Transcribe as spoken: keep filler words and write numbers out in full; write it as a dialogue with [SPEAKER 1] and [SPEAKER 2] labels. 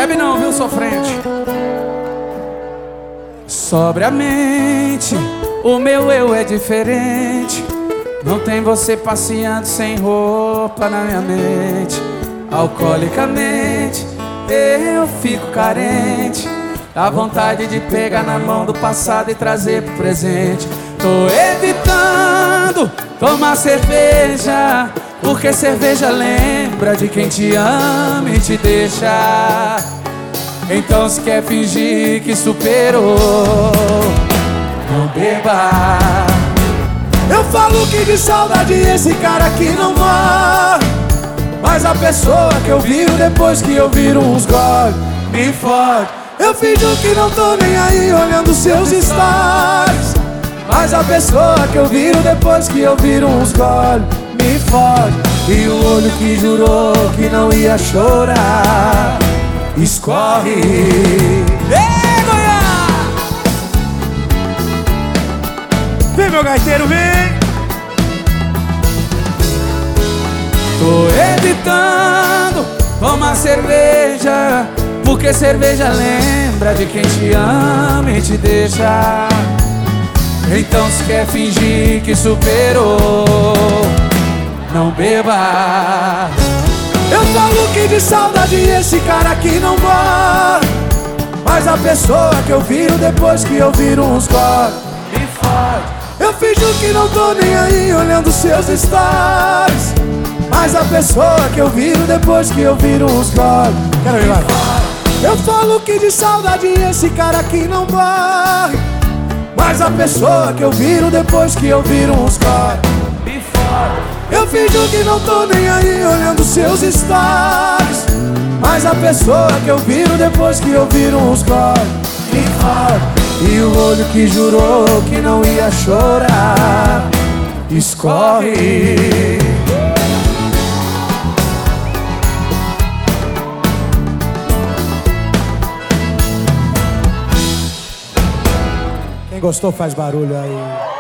[SPEAKER 1] bebe não, viu, sofrente? Sobriamente, o meu eu é diferente. Não tem você passeando sem roupa na minha mente. Alcoolicamente, eu fico carente. Dá vontade de pegar na mão do passado e trazer pro presente. Tô evitando tomar cerveja, porque cerveja lembra de quem te ama e te deixa. Então se quer fingir que superou, não beba. Eu falo que de saudade esse cara aqui não morre, mas a pessoa que eu viro depois que eu viro uns goles me fode. Eu finjo que não tô nem aí olhando seus stories, mas a pessoa que eu viro depois que eu viro uns goles me fode. E o olho que jurou que não ia chorar escorre. Ei, Goiás!
[SPEAKER 2] Vem, meu gaiteiro, vem!
[SPEAKER 1] Tô evitando tomar cerveja, porque cerveja lembra de quem te ama e te deixa. Então se quer fingir que superou, não beba. Eu falo que de saudade esse cara aqui não morre, mas a pessoa que eu viro depois que eu viro uns goles me fode. Eu finjo que não tô nem aí olhando seus stories, mas a pessoa que eu viro depois que eu viro uns goles
[SPEAKER 2] Quero ir lá.
[SPEAKER 1] Eu falo que de saudade esse cara aqui não morre, mas a pessoa que eu viro depois que eu viro uns goles me fode. Eu finjo que não tô nem aí olhando seus stories, mas a pessoa que eu viro depois que eu viro uns goles me fode. E o olho que jurou que não ia chorar escorre.
[SPEAKER 2] Quem gostou faz barulho aí.